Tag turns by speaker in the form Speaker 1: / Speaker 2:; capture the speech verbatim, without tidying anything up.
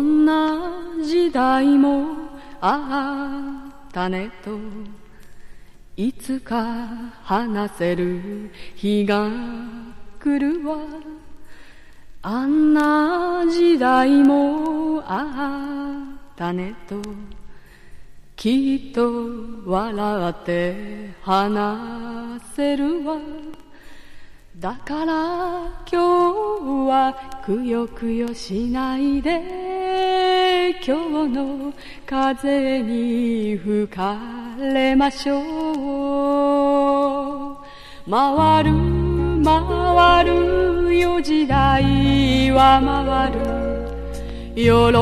Speaker 1: んな時代もあったねといつか話せる日が来るわ。あんな時代もあったねときっと笑って話せるわ。だから今日はくよくよしないで今日の風に吹かれましょう。回る回るよ時代は回る。